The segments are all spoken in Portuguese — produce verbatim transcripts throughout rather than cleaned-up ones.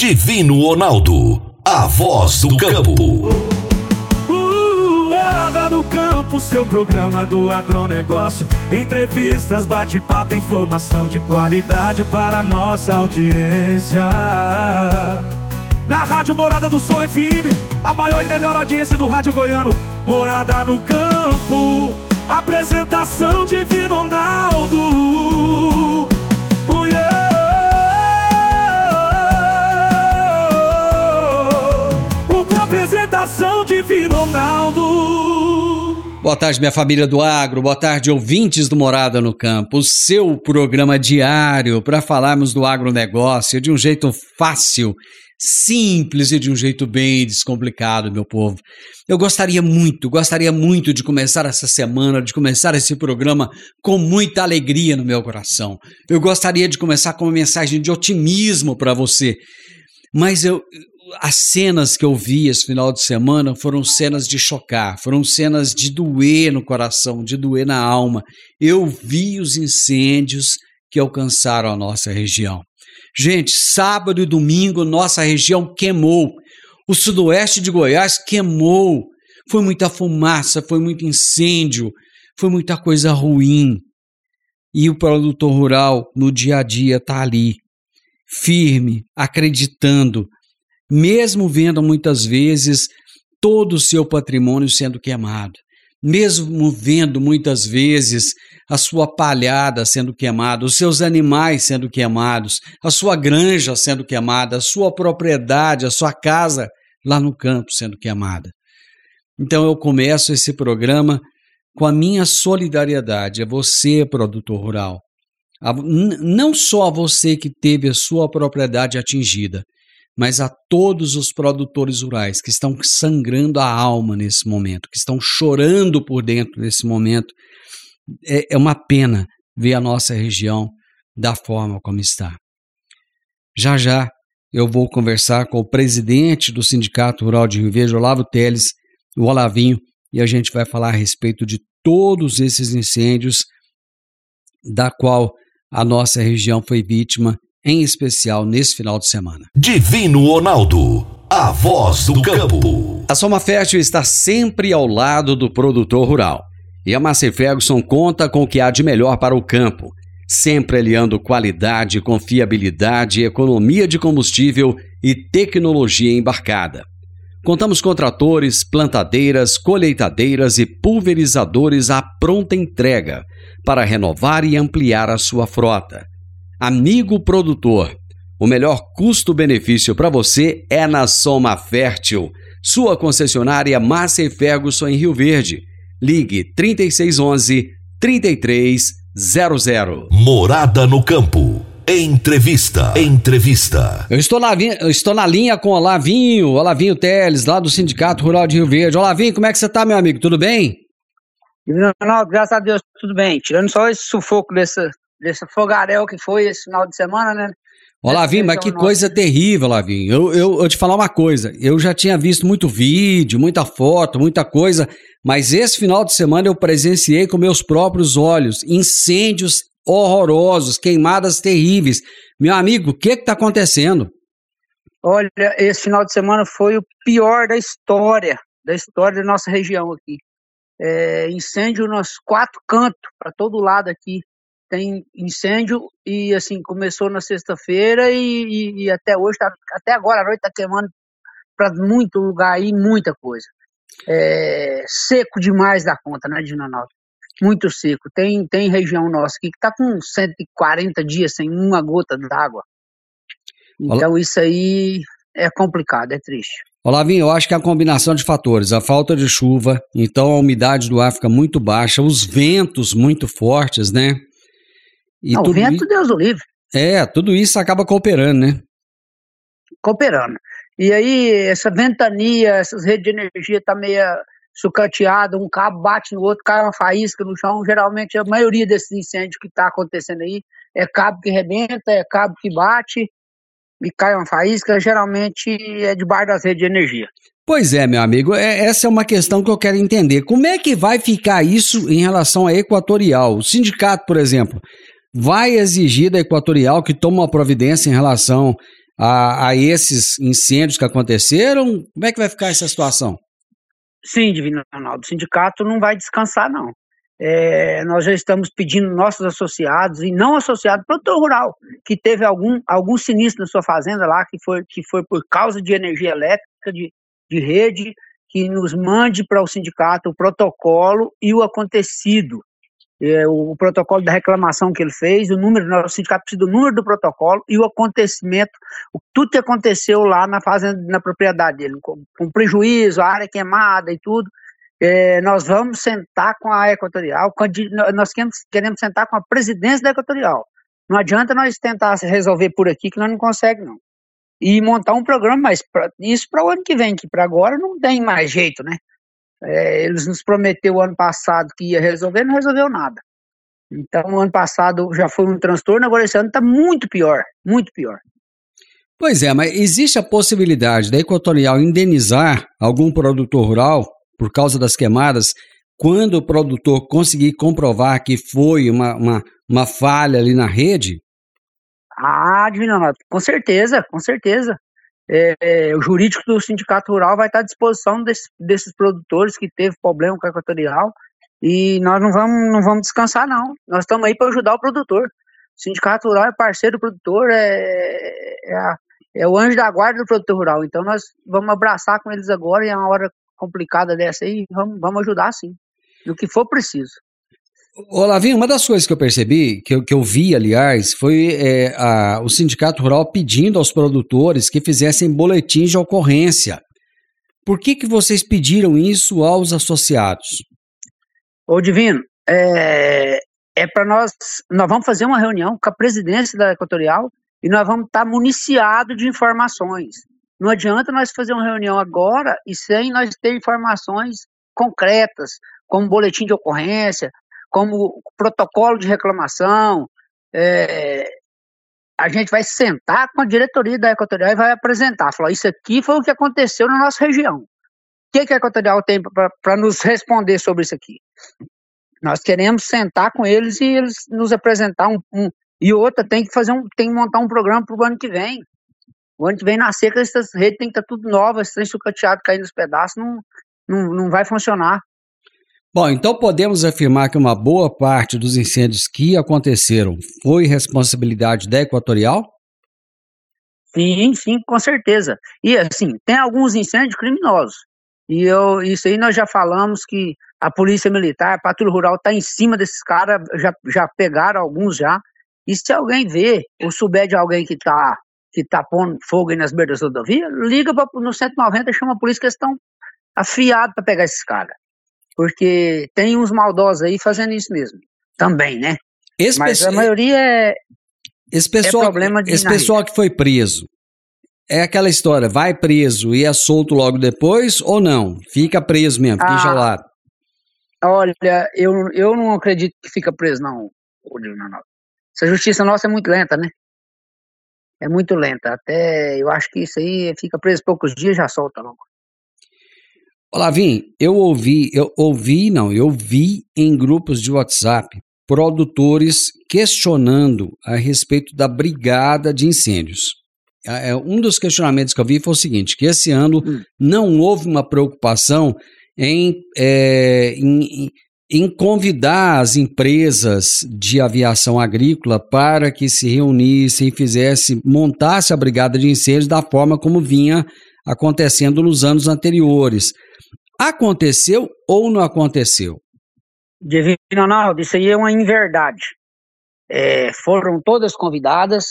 Divino Ronaldo, a voz do campo. Morada no Campo, seu programa do agronegócio. Entrevistas, bate-papo, informação de qualidade para nossa audiência. Na Rádio Morada do Sol F M, a maior e melhor audiência do rádio goiano. Morada no Campo, apresentação de Divino Ronaldo. Oh, yeah. Apresentação de Divino Ronaldo. Boa tarde, minha família do agro, boa tarde, ouvintes do Morada no Campo, o seu programa diário para falarmos do agronegócio de um jeito fácil, simples e de um jeito bem descomplicado, meu povo. Eu gostaria muito, gostaria muito de começar essa semana, de começar esse programa com muita alegria no meu coração. Eu gostaria de começar com uma mensagem de otimismo para você, mas eu... As cenas que eu vi esse final de semana foram cenas de chocar, foram cenas de doer no coração, de doer na alma. Eu vi os incêndios que alcançaram a nossa região. Gente, sábado e domingo nossa região queimou. O sudoeste de Goiás queimou. Foi muita fumaça, foi muito incêndio, foi muita coisa ruim. E o produtor rural no dia a dia está ali, firme, acreditando, mesmo vendo muitas vezes todo o seu patrimônio sendo queimado, mesmo vendo muitas vezes a sua palhada sendo queimada, os seus animais sendo queimados, a sua granja sendo queimada, a sua propriedade, a sua casa lá no campo sendo queimada. Então eu começo esse programa com a minha solidariedade a você, produtor rural, a, n- não só a você que teve a sua propriedade atingida, mas a todos os produtores rurais que estão sangrando a alma nesse momento, que estão chorando por dentro nesse momento. É, é uma pena ver a nossa região da forma como está. Já já eu vou conversar com o presidente do Sindicato Rural de Rio Verde, Olavo Teles, o Olavinho, e a gente vai falar a respeito de todos esses incêndios da qual a nossa região foi vítima, em especial nesse final de semana. Divino Ronaldo, a voz do campo. A Soma Fértil está sempre ao lado do produtor rural. E a Massey Ferguson conta com o que há de melhor para o campo, sempre aliando qualidade, confiabilidade, economia de combustível e tecnologia embarcada. Contamos com tratores, plantadeiras, colheitadeiras e pulverizadores à pronta entrega para renovar e ampliar a sua frota. Amigo produtor, o melhor custo-benefício para você é na Soma Fértil, sua concessionária Massey Ferguson em Rio Verde. Ligue trinta e seis onze, trinta e três zero zero. Morada no Campo. Entrevista. Entrevista. Eu estou na, eu estou na linha com o Olavinho, Olavinho Teles, lá do Sindicato Rural de Rio Verde. Olavinho, como é que você está, meu amigo? Tudo bem? Não, graças a Deus, tudo bem. Tirando só esse sufoco dessa... desse fogaréu que foi esse final de semana, né? Olavinho, mas que coisa terrível, Olavinho. Eu, eu, eu te falar uma coisa, eu já tinha visto muito vídeo, muita foto, muita coisa, mas esse final de semana eu presenciei com meus próprios olhos incêndios horrorosos, queimadas terríveis. Meu amigo, o que que tá acontecendo? Olha, esse final de semana foi o pior da história, da história da nossa região aqui. É, incêndio nos quatro cantos, para todo lado aqui. Tem incêndio e assim, começou na sexta-feira e, e, e até hoje, tá, até agora à noite está queimando para muito lugar aí, muita coisa. É, seco demais da conta, né, Divino Ronaldo? Muito seco. Tem, tem região nossa aqui que está com cento e quarenta dias sem uma gota d'água. Então isso aí é complicado, é triste. Olavinho, eu acho que é a combinação de fatores, a falta de chuva, então a umidade do ar fica muito baixa, os ventos muito fortes, né? E Não, o vento, isso, Deus o livre. É, tudo isso acaba cooperando, né? Cooperando. E aí, essa ventania, essas redes de energia tá meio sucateada, um cabo bate no outro, cai uma faísca no chão. Geralmente, a maioria desses incêndios que tá acontecendo aí é cabo que rebenta, é cabo que bate e cai uma faísca. Geralmente é debaixo das redes de energia. Pois é, meu amigo, é, essa é uma questão que eu quero entender. Como é que vai ficar isso em relação à Equatorial? O sindicato, por exemplo, vai exigir da Equatorial que tome uma providência em relação a, a esses incêndios que aconteceram? Como é que vai ficar essa situação? Sim, Divino Ronaldo, o sindicato não vai descansar, não. É, nós já estamos pedindo nossos associados e não associados, produtor rural, que teve algum, algum sinistro na sua fazenda lá, que foi, que foi por causa de energia elétrica, de, de rede, que nos mande para o sindicato o protocolo e o acontecido. É, o, o protocolo da reclamação que ele fez, o número, o sindicato precisa do número do protocolo e o acontecimento, o, tudo que aconteceu lá na fazenda, na propriedade dele, com, com prejuízo, a área queimada e tudo. É, nós vamos sentar com a Equatorial, com a, nós queremos, queremos sentar com a presidência da Equatorial. Não adianta nós tentar resolver por aqui, que nós não conseguimos, não. E montar um programa, mas pra, isso para o ano que vem, que para agora não tem mais jeito, né? É, eles nos prometeram o ano passado que ia resolver, não resolveu nada. Então, o ano passado já foi um transtorno, agora esse ano está muito pior, muito pior. Pois é, mas existe a possibilidade da Equatorial indenizar algum produtor rural por causa das queimadas, quando o produtor conseguir comprovar que foi uma, uma, uma falha ali na rede? Ah, Divino Ronaldo, com certeza, com certeza. É, é, o jurídico do Sindicato Rural vai estar à disposição desse, desses produtores que teve problema com a Equatorial e nós não vamos, não vamos descansar, não. Nós estamos aí para ajudar o produtor. O Sindicato Rural é parceiro do produtor, é, é, a, é o anjo da guarda do produtor rural. Então nós vamos abraçar com eles agora e é uma hora complicada dessa aí, vamos, vamos ajudar sim, no que for preciso. Ô Lavinho, uma das coisas que eu percebi, que eu, que eu vi, aliás, foi é, a, o Sindicato Rural pedindo aos produtores que fizessem boletins de ocorrência. Por que que vocês pediram isso aos associados? Ô Divino, é, é para nós, nós vamos fazer uma reunião com a presidência da Equatorial e nós vamos estar municiados de informações. Não adianta nós fazer uma reunião agora e sem nós ter informações concretas, como boletim de ocorrência, como protocolo de reclamação. É, a gente vai sentar com a diretoria da Equatorial e vai apresentar, falar, isso aqui foi o que aconteceu na nossa região. O que, que a Equatorial tem para nos responder sobre isso aqui? Nós queremos sentar com eles e eles nos apresentar um, um e outra tem que fazer um, tem que montar um programa para o ano que vem. O ano que vem na seca, essas redes tem que estar tudo novas, sem sucateado caindo nos pedaços, não, não, não vai funcionar. Bom, então podemos afirmar que uma boa parte dos incêndios que aconteceram foi responsabilidade da Equatorial? Sim, sim, com certeza. E assim, tem alguns incêndios criminosos. E eu, isso aí nós já falamos que a Polícia Militar, a Patrulha Rural está em cima desses caras, já, já pegaram alguns já. E se alguém vê ou souber de alguém que está que tá pondo fogo aí nas beiras da rodovia, liga pra, no cento e noventa e chama a polícia que eles estão afiados para pegar esses caras. Porque tem uns maldosos aí fazendo isso mesmo. Também, né? Esse Mas pessoal, a maioria é, esse pessoal, é problema de... Esse pessoal que foi preso, é aquela história, vai preso e é solto logo depois ou não? Fica preso mesmo, fica enjaulado. Ah, olha, eu, eu não acredito que fica preso, não. Essa justiça nossa é muito lenta, né? É muito lenta. Até eu acho que isso aí fica preso poucos dias e já solta logo. Olá, Vim, eu ouvi, eu ouvi, não, eu vi em grupos de WhatsApp produtores questionando a respeito da brigada de incêndios. Um dos questionamentos que eu vi foi o seguinte, que esse ano hum. não houve uma preocupação em, é, em, em convidar as empresas de aviação agrícola para que se reunissem e fizessem, montasse a brigada de incêndios da forma como vinha acontecendo nos anos anteriores. Aconteceu ou não aconteceu? Divino Ronaldo, isso aí é uma inverdade. É, foram todas convidadas,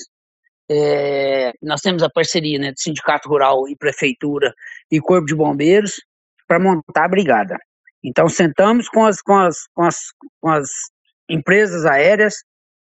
é, nós temos a parceria, né, do Sindicato Rural e Prefeitura e Corpo de Bombeiros para montar a brigada. Então sentamos com as, com as, com as, com as empresas aéreas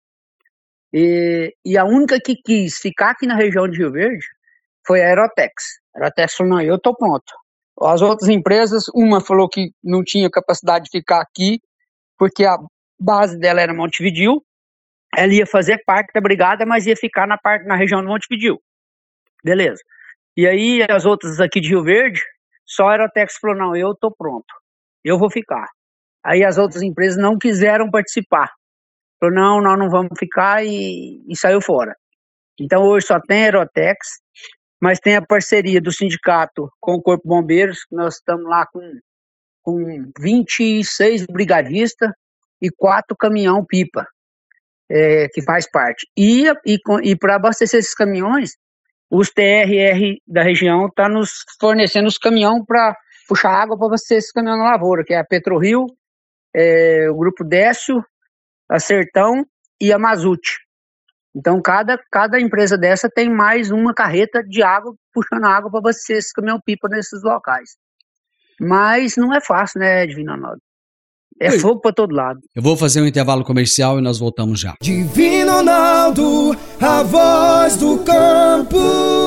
e, e a única que quis ficar aqui na região de Rio Verde foi a Aerotex. A Aerotex falou, não, eu estou pronto. As outras empresas, uma falou que não tinha capacidade de ficar aqui, porque a base dela era Montevidéu, ela ia fazer parte da brigada, mas ia ficar na, parte, na região de Montevidéu. Beleza. E aí as outras aqui de Rio Verde, só a Aerotex falou, não, eu estou pronto, eu vou ficar. Aí as outras empresas não quiseram participar. Falou, não, nós não vamos ficar e, e saiu fora. Então hoje só tem Aerotex, mas tem a parceria do sindicato com o Corpo de Bombeiros, nós estamos lá com, com vinte e seis brigadistas e quatro caminhão-pipa, é, que faz parte. E, e, e para abastecer esses caminhões, os T R R da região estão tá nos fornecendo os caminhões para puxar água para abastecer esses caminhões na lavoura, que é a PetroRio, é, o Grupo Décio, a Sertão e a Mazute. Então, cada, cada empresa dessa tem mais uma carreta de água, puxando água para abastecer esse caminhão-pipa nesses locais. Mas não é fácil, né, Divino Ronaldo? É Oi. Fogo para todo lado. Eu vou fazer um intervalo comercial e nós voltamos já. Divino Ronaldo, a voz do campo.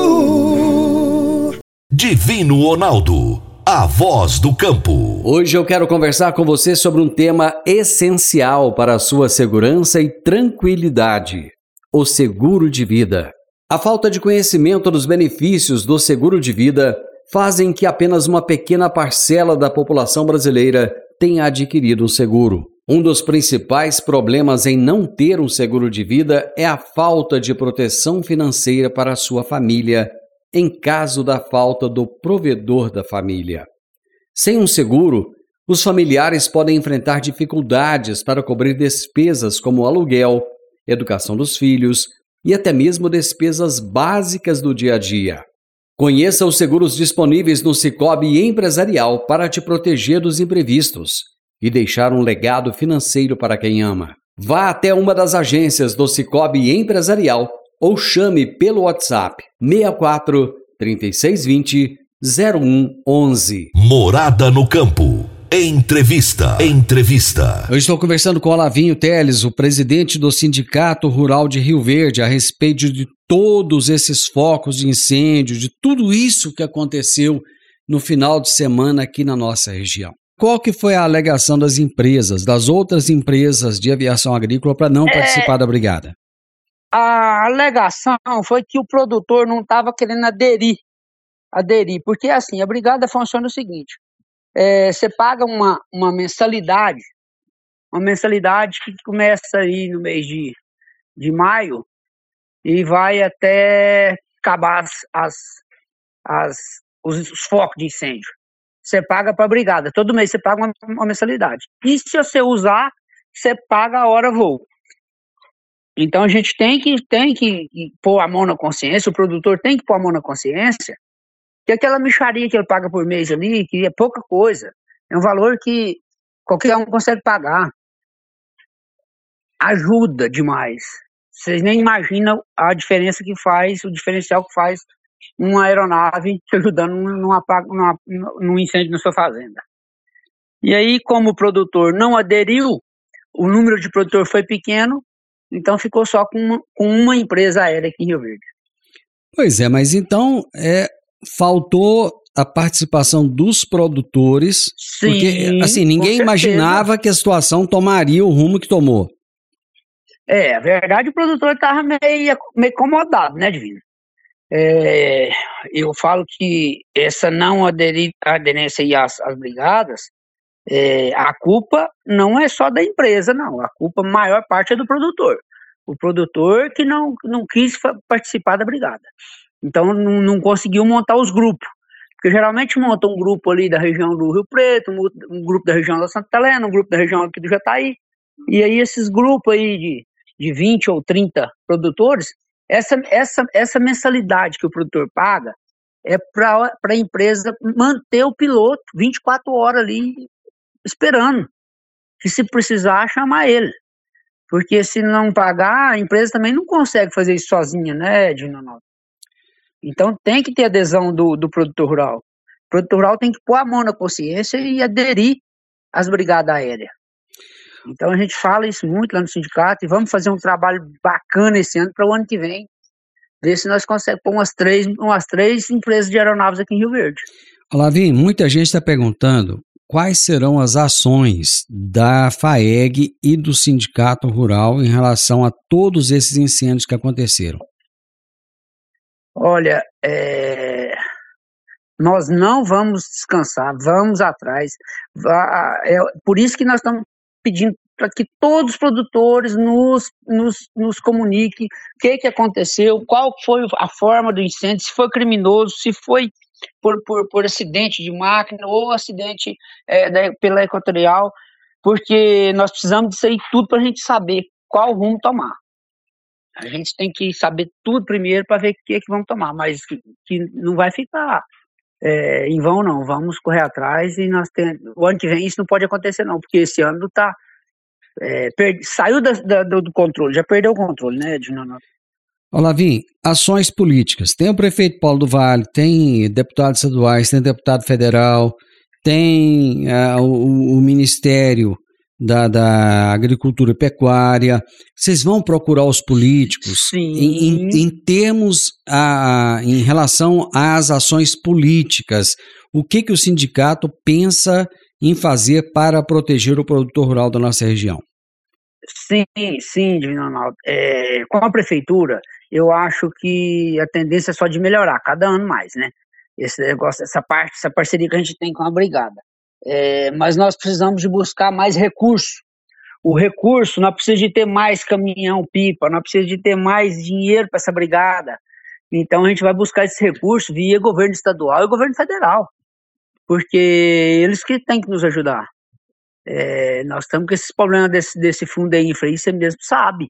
Divino Ronaldo, a voz do campo. Hoje eu quero conversar com você sobre um tema essencial para a sua segurança e tranquilidade: o seguro de vida. A falta de conhecimento dos benefícios do seguro de vida fazem que apenas uma pequena parcela da população brasileira tenha adquirido um seguro. Um dos principais problemas em não ter um seguro de vida é a falta de proteção financeira para a sua família, em caso da falta do provedor da família. Sem um seguro, os familiares podem enfrentar dificuldades para cobrir despesas como aluguel, educação dos filhos e até mesmo despesas básicas do dia a dia. Conheça os seguros disponíveis no Sicoob Empresarial para te proteger dos imprevistos e deixar um legado financeiro para quem ama. Vá até uma das agências do Sicoob Empresarial ou chame pelo WhatsApp seis quatro, três seis dois zero, zero um um um. Morada no Campo. Entrevista. Entrevista. Eu estou conversando com o Olavinho Teles, o presidente do Sindicato Rural de Rio Verde, a respeito de todos esses focos de incêndio, de tudo isso que aconteceu no final de semana aqui na nossa região. Qual que foi a alegação das empresas, das outras empresas de aviação agrícola para não é... participar da brigada? A alegação foi que o produtor não estava querendo aderir, aderir, porque assim, a brigada funciona o seguinte: é, você paga uma, uma mensalidade, uma mensalidade que começa aí no mês de, de maio e vai até acabar as, as, as, os, os focos de incêndio. Você paga para a brigada, todo mês você paga uma, uma mensalidade. E se você usar, você paga a hora voo. Então a gente tem que, tem que pôr a mão na consciência, o produtor tem que pôr a mão na consciência, que aquela mixaria que ele paga por mês ali, que é pouca coisa, é um valor que qualquer um consegue pagar. Ajuda demais. Vocês nem imaginam a diferença que faz, o diferencial que faz uma aeronave te ajudando num, numa, num incêndio na sua fazenda. E aí, como o produtor não aderiu, o número de produtor foi pequeno, então ficou só com uma, com uma empresa aérea aqui em Rio Verde. Pois é, mas então é, faltou a participação dos produtores, Sim, porque assim, ninguém imaginava que a situação tomaria o rumo que tomou. É, a verdade, o produtor estava meio, meio incomodado, né, Divino? É, eu falo que essa não aderi, aderência às, às brigadas, é, a culpa não é só da empresa, não. A culpa, a maior parte, é do produtor. O produtor que não, não quis participar da brigada. Então, não, não conseguiu montar os grupos. Porque geralmente monta um grupo ali da região do Rio Preto, um, um grupo da região da Santa Helena, um grupo da região aqui do Jataí. E aí esses grupos aí de, de vinte ou trinta produtores, essa, essa, essa mensalidade que o produtor paga é para a empresa manter o piloto vinte e quatro horas ali esperando, que se precisar chamar ele, porque se não pagar, a empresa também não consegue fazer isso sozinha, né, Divino Ronaldo? Então tem que ter adesão do, do produtor rural. O produtor rural tem que pôr a mão na consciência e aderir às brigadas aéreas. Então a gente fala isso muito lá no sindicato e vamos fazer um trabalho bacana esse ano para o ano que vem, ver se nós conseguimos pôr umas três, umas três empresas de aeronaves aqui em Rio Verde. Olavinho, muita gente está perguntando quais serão as ações da FAEG e do Sindicato Rural em relação a todos esses incêndios que aconteceram. Olha, é... nós não vamos descansar, vamos atrás. É por isso que nós estamos pedindo para que todos os produtores nos, nos, nos comuniquem o que, que aconteceu, qual foi a forma do incêndio, se foi criminoso, se foi por, por, por acidente de máquina ou acidente é, da, pela equatorial, porque nós precisamos disso aí tudo para a gente saber qual rumo tomar. A gente tem que saber tudo primeiro para ver o que, que vamos tomar, mas que, que não vai ficar é, em vão não, vamos correr atrás e nós temos, o ano que vem isso não pode acontecer não, porque esse ano tá, é, perdi, saiu da, da, do controle, já perdeu o controle, né, Edinaldo? Olavim, ações políticas, tem o prefeito Paulo do Vale, tem deputados estaduais, tem deputado federal, tem uh, o, o Ministério Da, da Agricultura e Pecuária, vocês vão procurar os políticos em, em, em termos, a, em relação às ações políticas, o que, que o sindicato pensa em fazer para proteger o produtor rural da nossa região? Sim, sim, Divino Ronaldo. É, com a prefeitura, eu acho que a tendência é só de melhorar, cada ano mais, né? Esse negócio, essa parte, essa parceria que a gente tem com a brigada. É, mas nós precisamos de buscar mais recurso. O recurso, nós precisamos de ter mais caminhão-pipa, nós precisamos de ter mais dinheiro para essa brigada. Então a gente vai buscar esse recurso via governo estadual e governo federal, porque eles que têm que nos ajudar. É, nós estamos com esses problemas desse, desse fundo aí, infra, você mesmo sabe.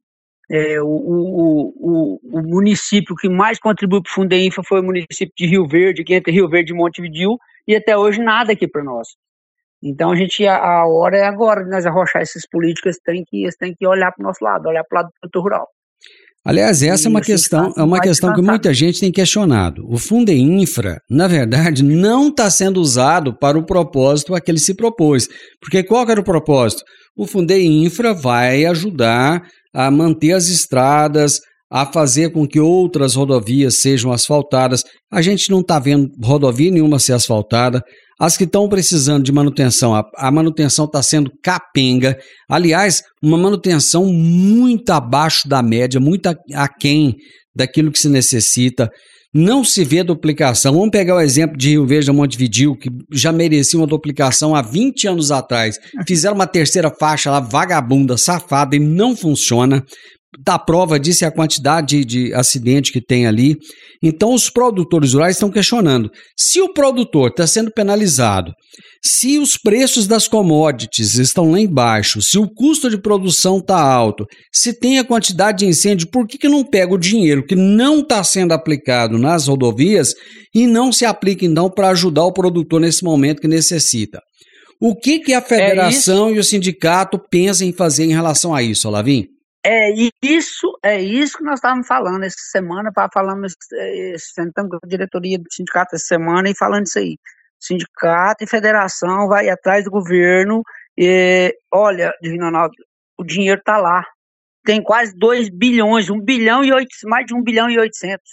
É, o, o, o, o município que mais contribuiu para o Fundo Infra foi o município de Rio Verde, que é entre Rio Verde e Montevidéu, e até hoje nada aqui para nós. Então a gente, a, a hora é agora de nós arrochar essas políticas, tem que, eles têm que olhar para o nosso lado, olhar para o lado do produtor rural. Aliás, essa e é uma questão, é uma questão que muita gente tem questionado. O Fundo Infra, na verdade, não está sendo usado para o propósito a que ele se propôs. Porque qual que era o propósito? O Fundo Infra vai ajudar a manter as estradas, a fazer com que outras rodovias sejam asfaltadas. A gente não está vendo rodovia nenhuma ser asfaltada. As que estão precisando de manutenção, a, a manutenção está sendo capenga. Aliás, uma manutenção muito abaixo da média, muito aquém daquilo que se necessita. Não se vê duplicação. Vamos pegar o exemplo de Rio Verde a Montevidéu, que já merecia uma duplicação há vinte anos atrás. Fizeram uma terceira faixa lá, vagabunda, safada, e não funciona. Da prova disso é a quantidade de, de acidente que tem ali. Então os produtores rurais estão questionando, se o produtor está sendo penalizado, se os preços das commodities estão lá embaixo, se o custo de produção está alto, se tem a quantidade de incêndio, por que, que não pega o dinheiro que não está sendo aplicado nas rodovias e não se aplica então para ajudar o produtor nesse momento que necessita? O que, que a federação é e o sindicato pensam em fazer em relação a isso, Olavim? É isso, é isso que nós estávamos falando essa semana, falamos, sentamos com a diretoria do sindicato essa semana e falando isso aí. Sindicato e federação vai atrás do governo e, olha, Divino Ronaldo, o dinheiro está lá. Tem quase dois bilhões, um bilhão e oito, mais de um bilhão e oitocentos.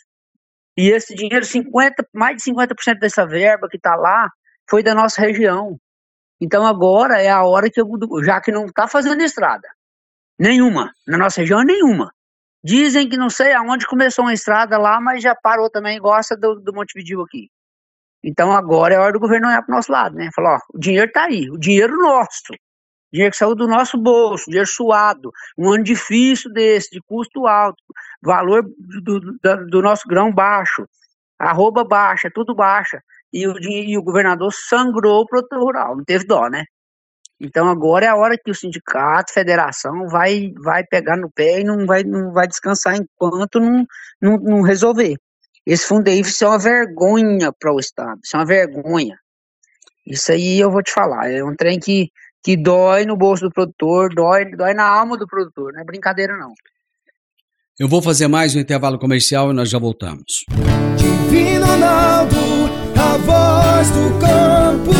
E esse dinheiro, cinquenta, mais de cinquenta por cento dessa verba que está lá, foi da nossa região. Então agora é a hora que eu, já que não está fazendo estrada, nenhuma, na nossa região nenhuma. Dizem que não sei aonde começou uma estrada lá, mas já parou também, gosta do, do Montevidéu aqui. Então agora é hora do governo olhar para o nosso lado, né? Falar, ó, o dinheiro tá aí, o dinheiro nosso, o dinheiro que saiu do nosso bolso, dinheiro suado, um ano difícil desse, de custo alto, valor do, do, do nosso grão baixo, arroba baixa, tudo baixa, e o, e o governador sangrou o produtor rural, não teve dó, né? Então agora é a hora que o sindicato, federação vai, vai pegar no pé e não vai, não vai descansar enquanto não, não, não resolver. Esse fundo aí, isso é uma vergonha para o Estado, isso é uma vergonha. Isso aí eu vou te falar, é um trem que, que dói no bolso do produtor, dói, dói na alma do produtor, não é brincadeira não. Eu vou fazer mais um intervalo comercial e nós já voltamos. Divino Ronaldo, a voz do campo.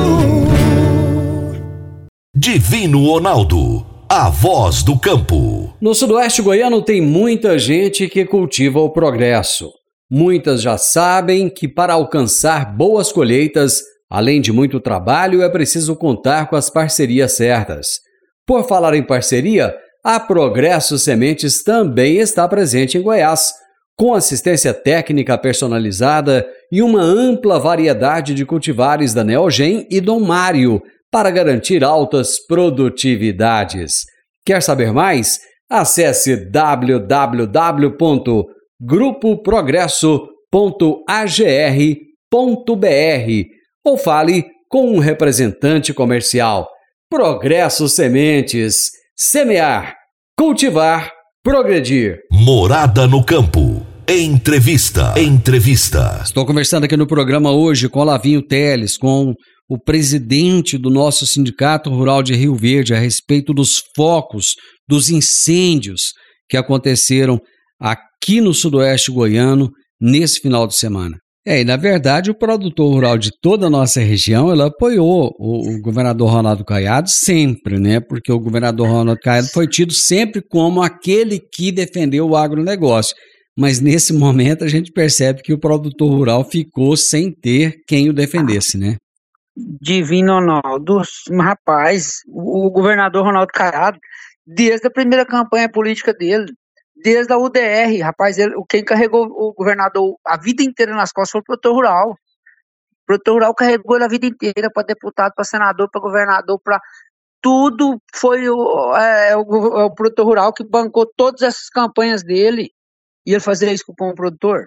Divino Ronaldo, a voz do campo. No sudoeste goiano tem muita gente que cultiva o progresso. Muitas já sabem que para alcançar boas colheitas, além de muito trabalho, é preciso contar com as parcerias certas. Por falar em parceria, a Progresso Sementes também está presente em Goiás, com assistência técnica personalizada e uma ampla variedade de cultivares da Neogen e Dom Mário, para garantir altas produtividades. Quer saber mais? Acesse w w w ponto grupo progresso ponto a g r ponto b r ou fale com um representante comercial. Progresso Sementes. Semear, cultivar, progredir. Morada no Campo. Entrevista. Entrevista. Estou conversando aqui no programa hoje com Olavinho Teles, com o presidente do nosso Sindicato Rural de Rio Verde, a respeito dos focos, dos incêndios que aconteceram aqui no sudoeste goiano nesse final de semana. É, e na verdade o produtor rural de toda a nossa região, ela apoiou o, o governador Ronaldo Caiado sempre, né? Porque o governador Ronaldo Caiado foi tido sempre como aquele que defendeu o agronegócio. Mas nesse momento a gente percebe que o produtor rural ficou sem ter quem o defendesse, né? Divino Ronaldo, rapaz, o governador Ronaldo Caiado, desde a primeira campanha política dele, desde a U D R, rapaz, ele, quem carregou o governador a vida inteira nas costas foi o produtor rural. O produtor rural carregou ele a vida inteira para deputado, para senador, para governador, para tudo. Foi o, é, o, o produtor rural que bancou todas essas campanhas dele. E ele fazia isso com o produtor.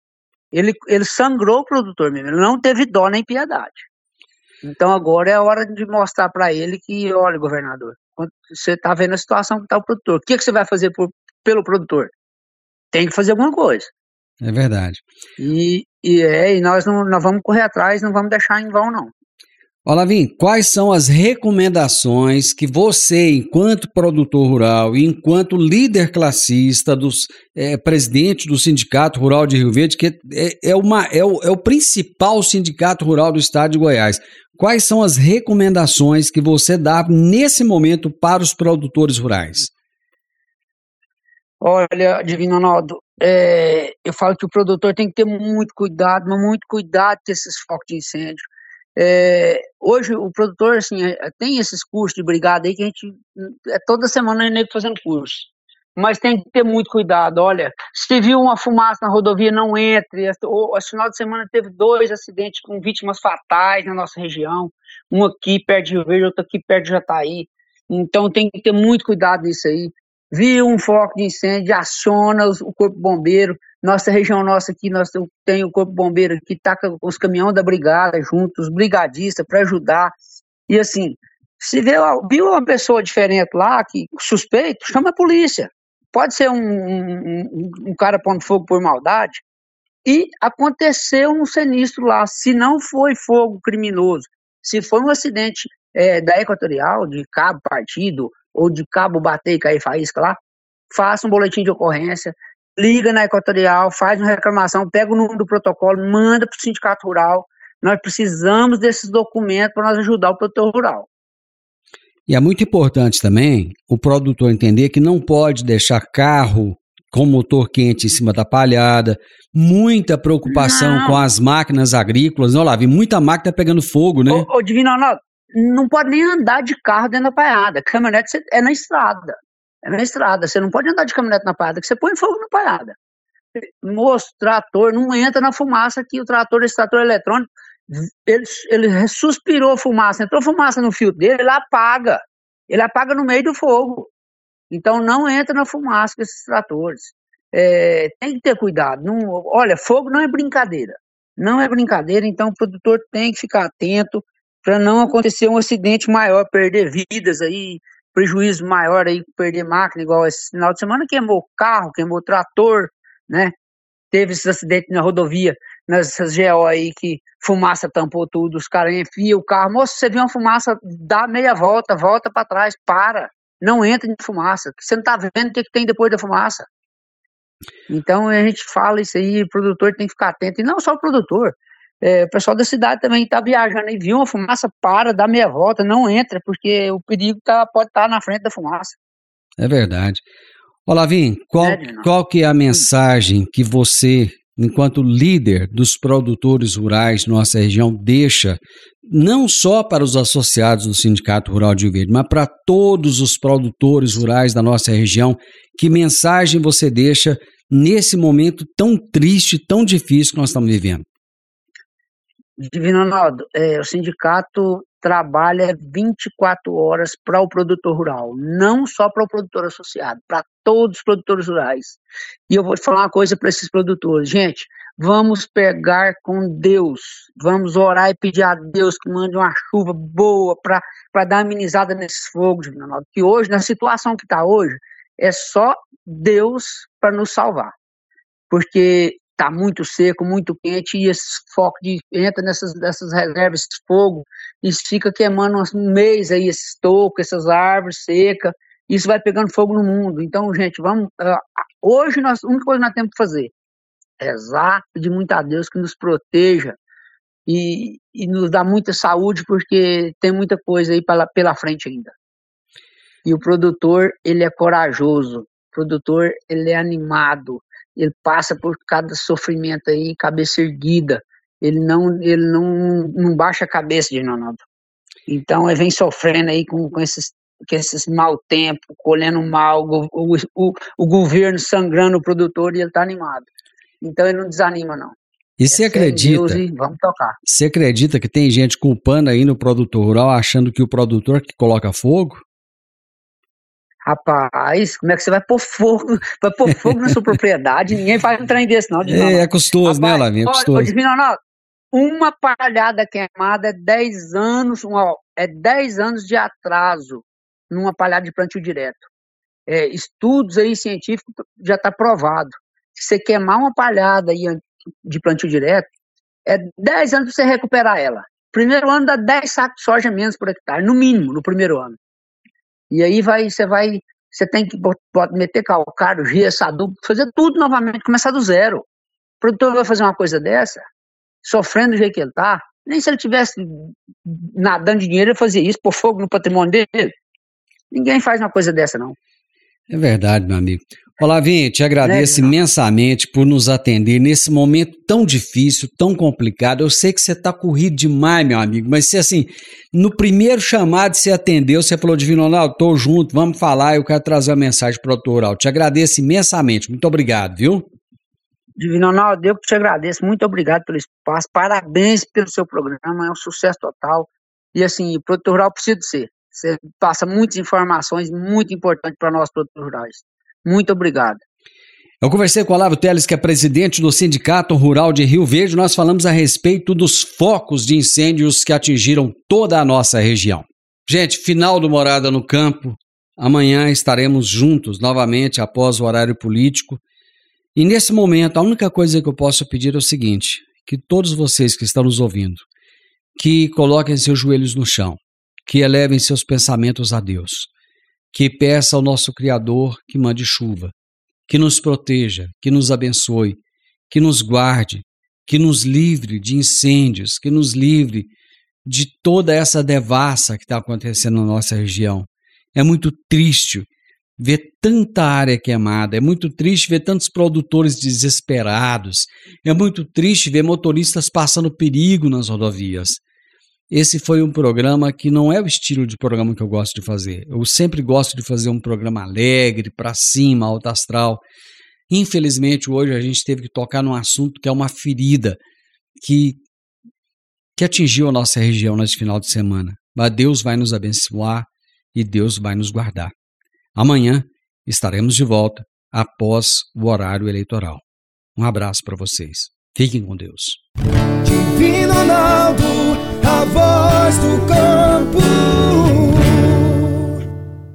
Ele, ele sangrou o produtor mesmo, ele não teve dó nem piedade. Então agora é a hora de mostrar para ele que, olha, governador, você está vendo a situação que está o produtor. O que, que você vai fazer por pelo produtor? Tem que fazer alguma coisa. É verdade. E, e, é, e nós não nós vamos correr atrás, não vamos deixar em vão, não. Olavinho, quais são as recomendações que você, enquanto produtor rural e enquanto líder classista, dos é, presidente do Sindicato Rural de Rio Verde, que é, é, uma, é, o, é o principal sindicato rural do estado de Goiás, quais são as recomendações que você dá nesse momento para os produtores rurais? Olha, Divino Ronaldo, é, eu falo que o produtor tem que ter muito cuidado, mas muito cuidado com esses focos de incêndio. É, hoje o produtor, assim, tem esses cursos de brigada aí que a gente, é, toda semana ele fazendo curso, mas tem que ter muito cuidado. Olha, se viu uma fumaça na rodovia, não entre. Esse final de semana teve dois acidentes com vítimas fatais na nossa região, um aqui perto de Rio Verde, outro aqui perto de Jataí, então tem que ter muito cuidado nisso aí. Viu um foco de incêndio, aciona o corpo bombeiro. Nossa região nossa aqui, nós tem o corpo bombeiro que tá com os caminhões da brigada juntos, os brigadistas para ajudar. E assim, se vê, viu uma pessoa diferente lá, que suspeito, chama a polícia. Pode ser um, um, um cara pondo fogo por maldade. E aconteceu um sinistro lá. Se não foi fogo criminoso, se foi um acidente é, da Equatorial, de cabo partido, ou de cabo bater e cair faísca lá, faça um boletim de ocorrência, liga na Equatorial, faz uma reclamação, pega o número do protocolo, manda para o sindicato rural. Nós precisamos desses documentos para nós ajudar o produtor rural. E é muito importante também o produtor entender que não pode deixar carro com motor quente em cima da palhada, muita preocupação não. com as máquinas agrícolas. Olha lá, vi muita máquina pegando fogo, né? Ô, ô Divino Ronaldo, não pode nem andar de carro dentro da palhada. Caminhonete é na estrada. É na estrada. Você não pode andar de caminhonete na palhada, que você põe fogo na palhada. Moço, trator, não entra na fumaça aqui. O trator, esse trator eletrônico, ele, ele suspirou fumaça, entrou fumaça no fio dele, ele apaga. Ele apaga no meio do fogo. Então não entra na fumaça com esses tratores. É, tem que ter cuidado. Não, olha, fogo não é brincadeira. Não é brincadeira, então o produtor tem que ficar atento para não acontecer um acidente maior, perder vidas aí, prejuízo maior aí, perder máquina, igual esse final de semana queimou carro, queimou trator, né? Teve esses acidentes na rodovia, nessas G O aí que fumaça tampou tudo, os caras enfiam o carro, moço, você viu uma fumaça, dá meia volta, volta para trás, para, não entra em fumaça, você não tá vendo o que tem depois da fumaça. Então a gente fala isso aí, o produtor tem que ficar atento, e não só o produtor, é, o pessoal da cidade também está viajando e viu uma fumaça, para, dá meia volta, não entra, porque o perigo tá, pode estar tá na frente da fumaça. É verdade. Olavinho, qual, é, qual que é a mensagem que você, enquanto líder dos produtores rurais de nossa região, deixa, não só para os associados do Sindicato Rural de Rio Verde, mas para todos os produtores rurais da nossa região? Que mensagem você deixa nesse momento tão triste, tão difícil que nós estamos vivendo? Divino Ronaldo, é, o sindicato trabalha vinte e quatro horas para o produtor rural, não só para o produtor associado, para todos os produtores rurais. E eu vou te falar uma coisa para esses produtores, gente, vamos pegar com Deus, vamos orar e pedir a Deus que mande uma chuva boa para dar amenizada nesses fogos, que hoje, na situação que está hoje, é só Deus para nos salvar, porque está muito seco, muito quente, e esse foco de, entra nessas, nessas reservas, esse fogo, e fica queimando um mês aí, esse toco, essas árvores secas, isso vai pegando fogo no mundo. Então, gente, vamos, uh, hoje nós, a única coisa que nós temos que fazer é rezar, pedir muito a Deus que nos proteja e, e nos dá muita saúde, porque tem muita coisa aí pela, pela frente ainda. E o produtor, ele é corajoso, o produtor, ele é animado, ele passa por cada sofrimento aí, cabeça erguida, ele não, ele não, não baixa a cabeça de Ronaldo. Então ele vem sofrendo aí com, com, esses, com esses mau tempo, colhendo mal, o, o, o, o governo sangrando o produtor, e ele está animado. Então ele não desanima não. E você é acredita, e vamos tocar. Você acredita que tem gente culpando aí no produtor rural, achando que o produtor que coloca fogo? Rapaz, como é que você vai pôr fogo, vai pôr fogo na sua propriedade? Ninguém faz um trem desse, não. É, é custoso, Rapaz, né, Lavinho? É custoso. Ó, ó, Divino Ronaldo, uma palhada queimada é dez anos, ó, é dez anos de atraso numa palhada de plantio direto. É, estudos aí científicos já está provado. Se você queimar uma palhada aí de plantio direto, é dez anos para você recuperar ela. Primeiro ano dá dez sacos de soja menos por hectare, no mínimo, no primeiro ano. E aí vai, você vai, você tem que pode meter calcário, gesso, adubo, fazer tudo novamente, começar do zero. O produtor vai fazer uma coisa dessa, sofrendo do jeito que ele está, nem se ele tivesse nadando de dinheiro, ele fazia isso, pôr fogo no patrimônio dele. Ninguém faz uma coisa dessa, não. É verdade, meu amigo. Olavinho, te agradeço é, imensamente por nos atender nesse momento tão difícil, tão complicado. Eu sei que você está corrido demais, meu amigo, mas se assim, no primeiro chamado você atendeu, você falou, Divino Ronaldo, tô junto, vamos falar, eu quero trazer uma mensagem para o produtor rural. Te agradeço imensamente, muito obrigado, viu? Divino Ronaldo, eu que te agradeço, muito obrigado pelo espaço, parabéns pelo seu programa, é um sucesso total. E assim, o produtor rural precisa de ser. Você passa muitas informações muito importantes para nós produtores rurais. Muito obrigado. Eu conversei com o Olavo Teles, que é presidente do Sindicato Rural de Rio Verde. Nós falamos a respeito dos focos de incêndios que atingiram toda a nossa região. Gente, final do Morada no Campo. Amanhã estaremos juntos novamente após o horário político. E nesse momento, a única coisa que eu posso pedir é o seguinte, que todos vocês que estão nos ouvindo, que coloquem seus joelhos no chão, que elevem seus pensamentos a Deus, que peça ao nosso Criador que mande chuva, que nos proteja, que nos abençoe, que nos guarde, que nos livre de incêndios, que nos livre de toda essa devassa que está acontecendo na nossa região. É muito triste ver tanta área queimada, é muito triste ver tantos produtores desesperados, é muito triste ver motoristas passando perigo nas rodovias. Esse foi um programa que não é o estilo de programa que eu gosto de fazer. Eu sempre gosto de fazer um programa alegre, para cima, alto astral. Infelizmente, hoje a gente teve que tocar num assunto que é uma ferida que, que atingiu a nossa região nesse final de semana. Mas Deus vai nos abençoar e Deus vai nos guardar. Amanhã estaremos de volta após o horário eleitoral. Um abraço para vocês. Fiquem com Deus. Divino Ronaldo, a voz do campo.